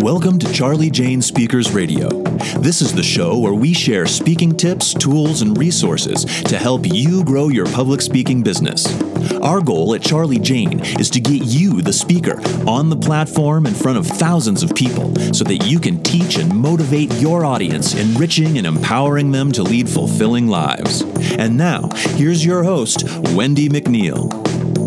Welcome to Charlie Jane Speakers Radio. This is the show where we share speaking tips, tools, and resources to help you grow your public speaking business. Our goal at Charlie Jane is to get you, the speaker, on the platform in front of thousands of people so that you can teach and motivate your audience, enriching and empowering them to lead fulfilling lives. And now, here's your host, Wendy McNeil.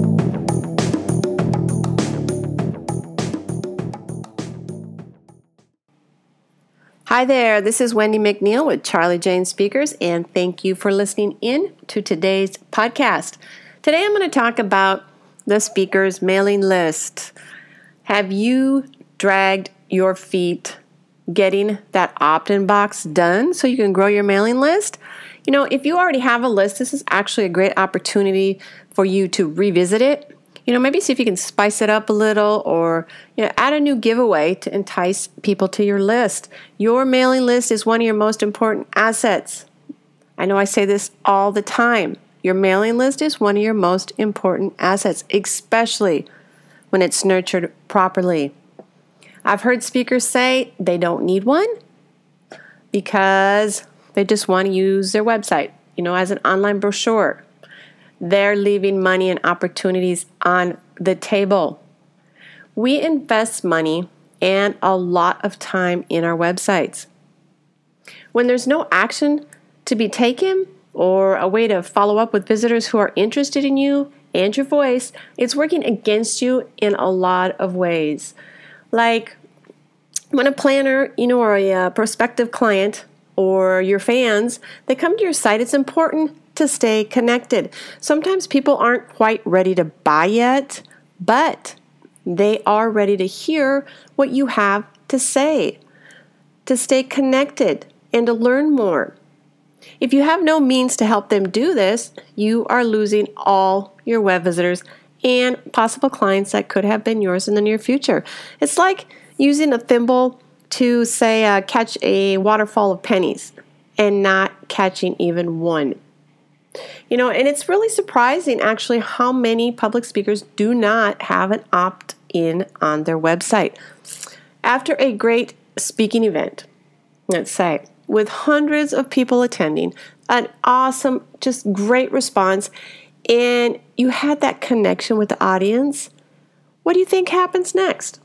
Hi there, this is Wendy McNeil with Charlie Jane Speakers, and thank you for listening in to today's podcast. Today I'm going to talk about the speaker's mailing list. Have you dragged your feet getting that opt-in box done so you can grow your mailing list? You know, if you already have a list, this is actually a great opportunity for you to revisit it. You know, maybe see if you can spice it up a little or, add a new giveaway to entice people to your list. Your mailing list is one of your most important assets. I know I say this all the time. Your mailing list is one of your most important assets, especially when it's nurtured properly. I've heard speakers say they don't need one because they just want to use their website, as an online brochure. They're leaving money and opportunities on the table. We invest money and a lot of time in our websites. When there's no action to be taken or a way to follow up with visitors who are interested in you and your voice, it's working against you in a lot of ways. Like when a planner, or a prospective client or your fans, they come to your site, it's important to stay connected. Sometimes people aren't quite ready to buy yet, but they are ready to hear what you have to say, to stay connected and to learn more. If you have no means to help them do this, you are losing all your web visitors and possible clients that could have been yours in the near future. It's like using a thimble to, say, catch a waterfall of pennies and not catching even one. And it's really surprising, actually, how many public speakers do not have an opt-in on their website. After a great speaking event, let's say, with hundreds of people attending, an awesome, just great response, and you had that connection with the audience, what do you think happens next?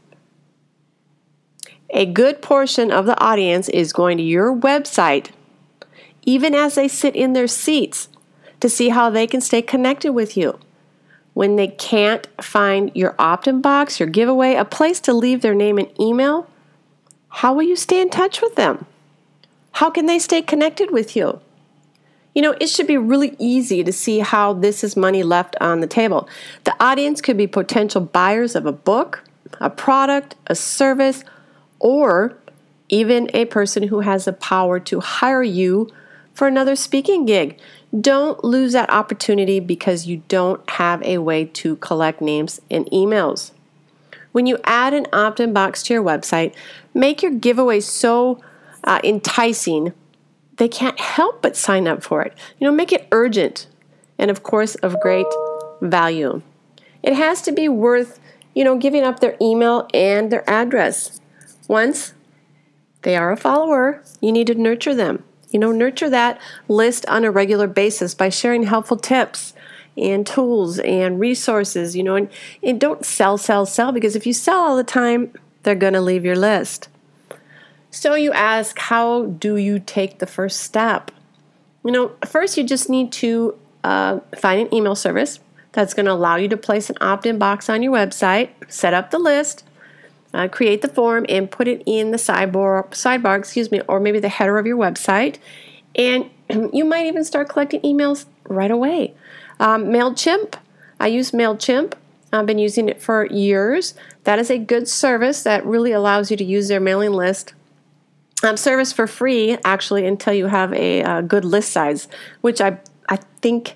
A good portion of the audience is going to your website, even as they sit in their seats, to see how they can stay connected with you. When they can't find your opt-in box, your giveaway, a place to leave their name and email, how will you stay in touch with them? How can they stay connected with you? It should be really easy to see how this is money left on the table. The audience could be potential buyers of a book, a product, a service, or even a person who has the power to hire you for another speaking gig. Don't lose that opportunity because you don't have a way to collect names and emails. When you add an opt-in box to your website, make your giveaway so enticing they can't help but sign up for it. Make it urgent and, of course, of great value. It has to be worth, giving up their email and their address. Once they are a follower, you need to nurture them. Nurture that list on a regular basis by sharing helpful tips and tools and resources, and don't sell, because if you sell all the time, they're going to leave your list. So you ask, how do you take the first step? First you just need to find an email service that's going to allow you to place an opt-in box on your website, set up the list, create the form and put it in the sidebar, or maybe the header of your website. And you might even start collecting emails right away. MailChimp, I use MailChimp. I've been using it for years. That is a good service that really allows you to use their mailing list service for free, actually, until you have a good list size, which I think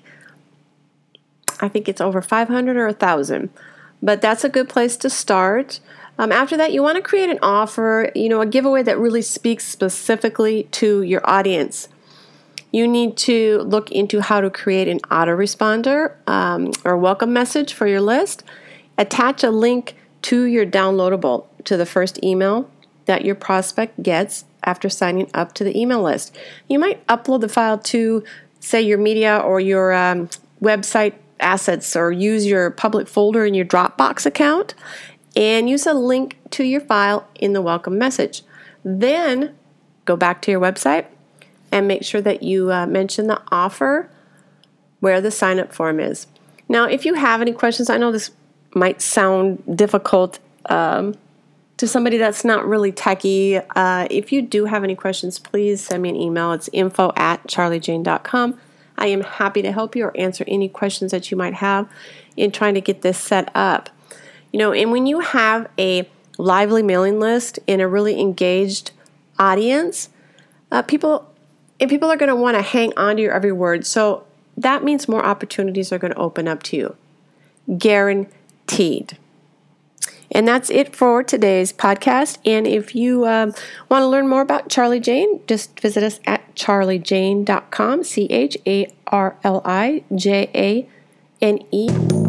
it's over 500 or 1,000. But that's a good place to start. After that, you want to create an offer, a giveaway that really speaks specifically to your audience. You need to look into how to create an autoresponder or welcome message for your list. Attach a link to your downloadable to the first email. that your prospect gets after signing up to the email list. You might upload the file to, say, your media or your website assets, or use your public folder in your Dropbox account and use a link to your file in the welcome message. Then go back to your website and make sure that you mention the offer where the sign-up form is. Now, if you have any questions, I know this might sound difficult to somebody that's not really techie. If you do have any questions, please send me an email. It's info@charliejane.com. I am happy to help you or answer any questions that you might have in trying to get this set up. And when you have a lively mailing list and a really engaged audience, people are going to want to hang on to your every word. So that means more opportunities are going to open up to you. Guaranteed. And that's it for today's podcast. And if you want to learn more about Charlie Jane, just visit us at charliejane.com, CharliJane.